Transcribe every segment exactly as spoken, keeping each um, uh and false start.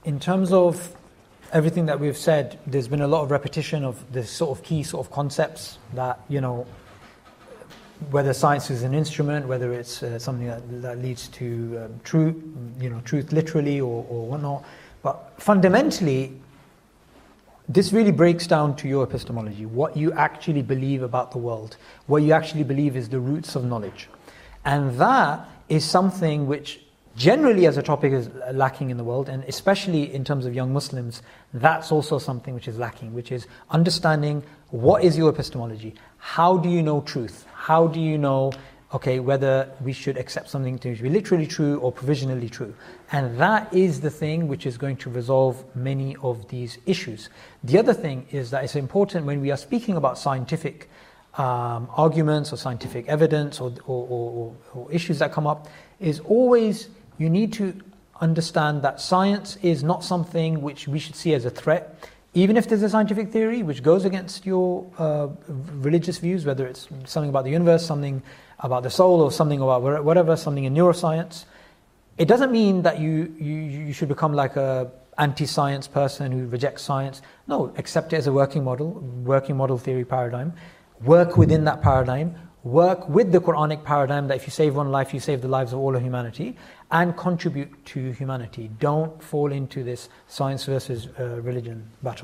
in terms of everything that we've said, there's been a lot of repetition of the sort of key sort of concepts that, you know, whether science is an instrument, whether it's uh, something that, that leads to um, truth, you know, truth literally or, or whatnot. But fundamentally, this really breaks down to your epistemology, what you actually believe about the world, what you actually believe is the roots of knowledge. And that is something which generally as a topic is lacking in the world, and especially in terms of young Muslims, that's also something which is lacking, which is understanding what is your epistemology, how do you know truth, how do you know, okay, whether we should accept something to be literally true or provisionally true. And that is the thing which is going to resolve many of these issues. The other thing is that it's important when we are speaking about scientific um, arguments or scientific evidence or, or, or, or issues that come up, is always you need to understand that science is not something which we should see as a threat. Even if there's a scientific theory which goes against your uh, religious views, whether it's something about the universe, something about the soul, or something about whatever, something in neuroscience, it doesn't mean that you, you, you should become like a anti-science person who rejects science. No, accept it as a working model, working model theory paradigm. Work within that paradigm. Work with the Quranic paradigm that if you save one life, you save the lives of all of humanity, and contribute to humanity. Don't fall into this science versus uh, religion battle.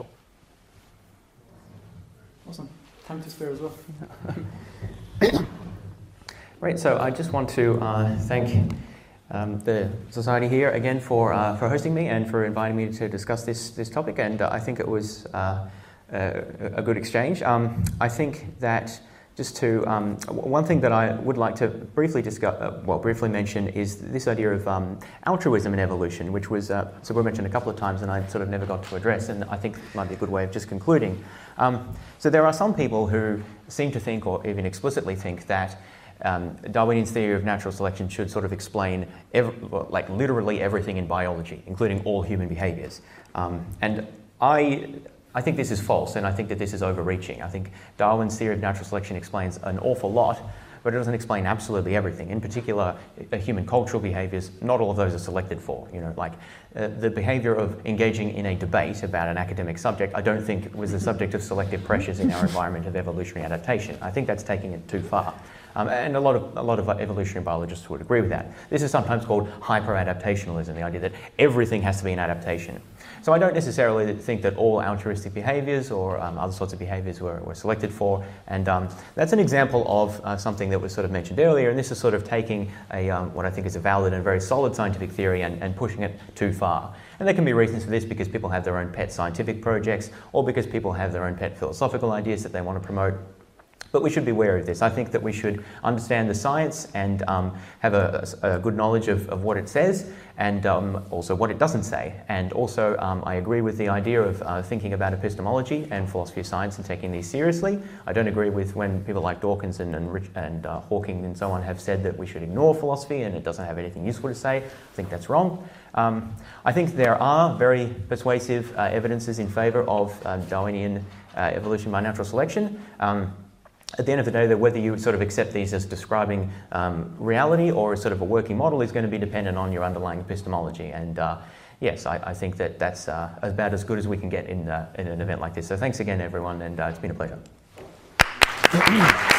Awesome. Time to spare as well. Right, so I just want to uh, thank um, the Society here again for uh, for hosting me and for inviting me to discuss this this topic, and uh, I think it was uh, a, a good exchange. Um, I think that just to, um, one thing that I would like to briefly discuss, uh, well, briefly mention is this idea of um, altruism in evolution, which was, uh, so we mentioned a couple of times and I sort of never got to address, and I think it might be a good way of just concluding. Um, so there are some people who seem to think, or even explicitly think, that um, Darwinian's theory of natural selection should sort of explain, every, like literally everything in biology, including all human behaviours. Um, and I... I think this is false, and I think that this is overreaching. I think Darwin's theory of natural selection explains an awful lot, but it doesn't explain absolutely everything. In particular, uh, human cultural behaviours, not all of those are selected for. You know, like uh, the behaviour of engaging in a debate about an academic subject, I don't think was the subject of selective pressures in our environment of evolutionary adaptation. I think that's taking it too far. Um, and a lot of a lot of evolutionary biologists would agree with that. This is sometimes called hyper-adaptationalism, the idea that everything has to be an adaptation. So I don't necessarily think that all altruistic behaviours or um, other sorts of behaviours were, were selected for, and um, that's an example of uh, something that was sort of mentioned earlier, and this is sort of taking a um, what I think is a valid and very solid scientific theory and, and pushing it too far. And there can be reasons for this, because people have their own pet scientific projects, or because people have their own pet philosophical ideas that they want to promote. But we should be aware of this. I think that we should understand the science and um, have a, a good knowledge of, of what it says, and um, also what it doesn't say. And also, um, I agree with the idea of uh, thinking about epistemology and philosophy of science and taking these seriously. I don't agree with when people like Dawkins and, and, Rich, and uh, Hawking and so on have said that we should ignore philosophy and it doesn't have anything useful to say. I think that's wrong. Um, I think there are very persuasive uh, evidences in favour of uh, Darwinian uh, evolution by natural selection. Um, At the end of the day, that whether you sort of accept these as describing um, reality or as sort of a working model is going to be dependent on your underlying epistemology. And uh, yes, I, I think that that's uh, about as good as we can get in, uh, in an event like this. So thanks again, everyone, and uh, it's been a pleasure.